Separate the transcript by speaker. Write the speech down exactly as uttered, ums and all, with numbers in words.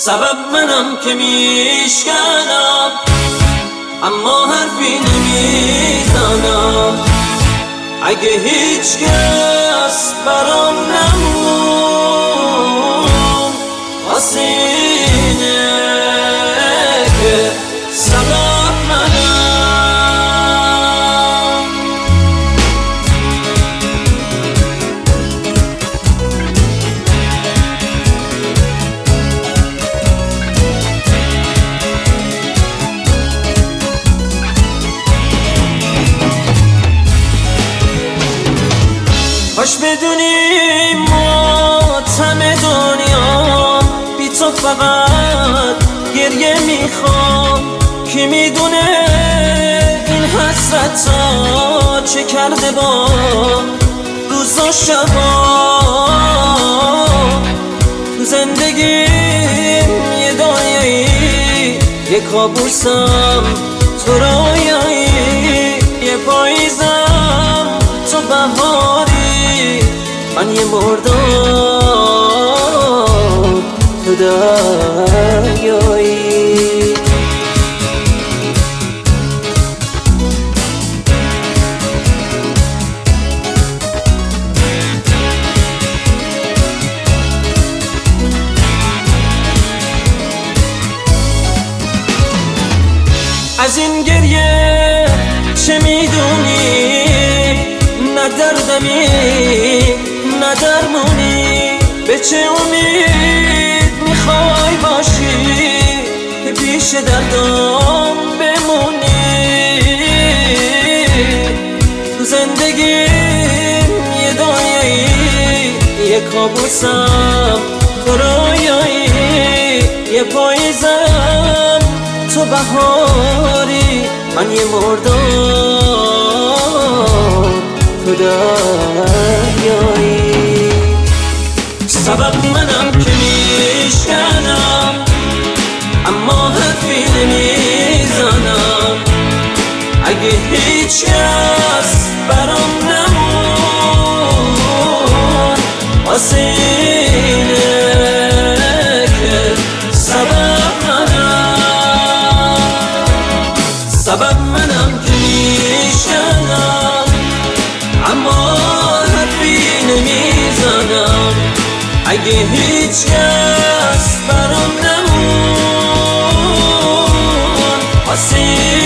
Speaker 1: سبب منم که میشکنم اما حرفی نمیزنم. اگه هیچ کس برام نمون واسه اینه که سبب منم. کاش بدونی ماتم دنیا بی تو فقط گریه میخوام. کی میدونه این حسرت ها چه کرده با روز و شبا. تو زندگیم یه دایایی یه کابوسم تو رویایی، یه پاییزم تو بهاری، من یه مردم تو دریایی. از این گریه چه میدونی؟ نه دردمی نه درمونی، به چه امید میخوای باشی که پیش دردم بمونی؟ تو زندگیم یه دایایی یه کابوسم تو رویایی، یه پاییزم تو بهاری، من یه مردم تو دریایی. سبب منم که میشکنم اما حرفی نمیزنم. اگه هیچ کس برام نمون واسه اینه که سبب منم. سبب منم که میشکنم اما حرفی نمیزنم. اگه هیچ کس برام نمون واسه